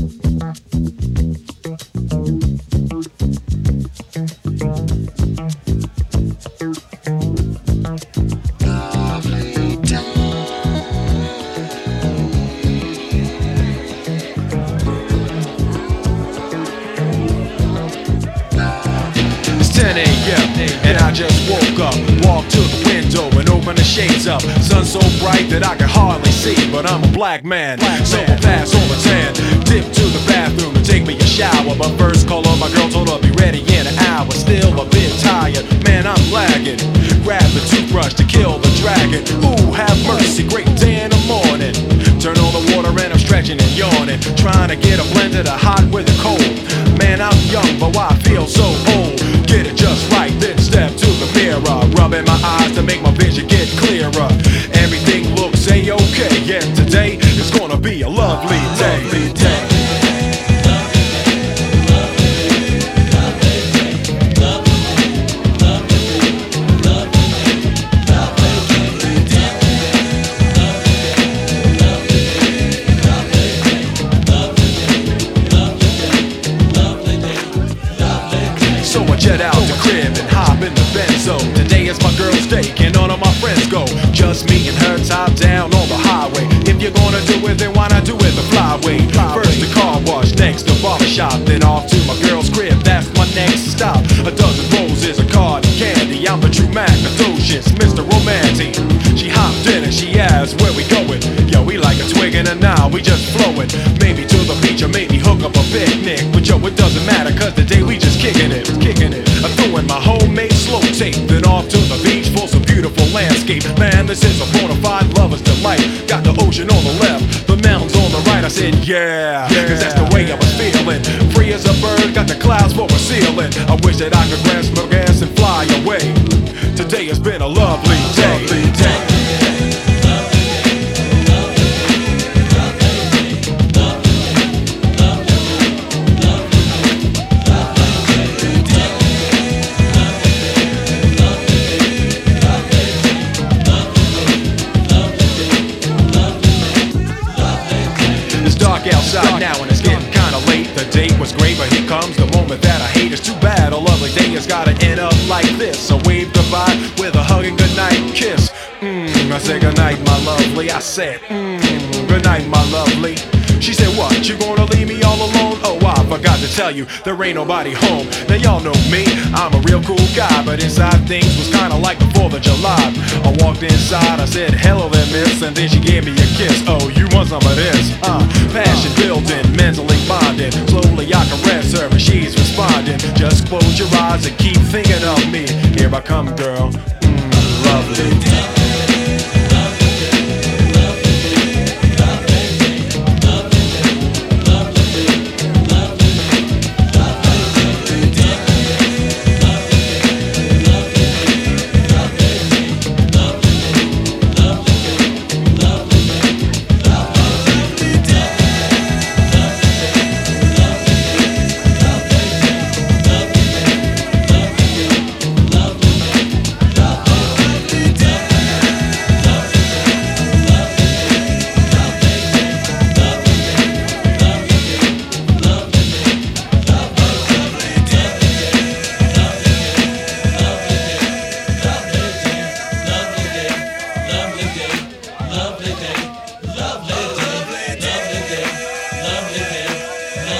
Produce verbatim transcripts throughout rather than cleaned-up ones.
ten a.m. and I just woke up, walked to the window and opened the shades up. Sun so bright that I can hardly see, but I'm a black man, so I'll pass on the tan. Dip to the bathroom to take me a shower, but first call up my girl, told her I'll be ready in an hour. Still a bit tired, man, I'm lagging. Grab the toothbrush to kill the dragon. Ooh, have mercy, great day in the morning. Turn on the water and I'm stretching and yawning, trying to get a blend of the hot with the cold. Man, I'm young, but why I feel so old? Get it just right, then step to the mirror, rubbing my eyes to make my vision get clearer. Everything looks a-okay, yeah, today is gonna be a lovely day. Lovely day. So I jet out the crib and hop in the Benzo. Today is my girl's day, can none of my friends go? Just me and her top down on the highway. If you're gonna do it, then why not do it the flyway? First the car wash, next the barbershop, then off to my girl's crib, that's my next stop. A dozen roses, a card and candy, I'm the true Macadocious, Mister Romantic. She hopped in and she asked, where we going? Yo, we like a twig and a nine, we just flowing. Maybe to the beach or maybe hook up a picnic. But yo, it doesn't matter, cause today we just kicking it, kicking it. I threw in my homemade slow tape, then off to the beach for some beautiful landscape. Man, this is a bona fide lover's delight. Got the ocean on the left, the mountains on the right. I said, yeah, yeah, cause that's the way I was feeling. Free as a bird, got the clouds for a ceiling. I wish that I could grasp my gas and fly away. Today has been a lovely day. Lovely day. Outside now and it's getting kinda late. The date was great, but here comes the moment that I hate. It's too bad a lovely day has gotta end up like this. So wave goodbye with a hug and goodnight kiss. Mmm, I said goodnight, my lovely. I said, mmm, goodnight, my lovely. She said, what, you gonna leave me all alone? Oh, I forgot to tell you, there ain't nobody home. Now y'all know me, I'm a real cool guy, but inside things was kinda like the fourth of July. I walked inside, I said, hello there, miss, and then she gave me a kiss. Oh, you want some of this? Uh, passion building, mentally bonding. Slowly I caress her and she's responding. Just close your eyes and keep thinking of me. Here I come, girl, mmm, lovely.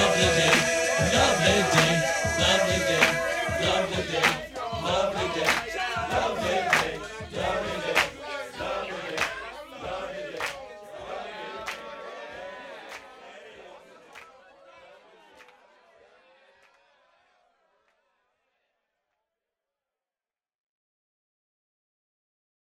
Lovely day, lovely day, lovely day, lovely day.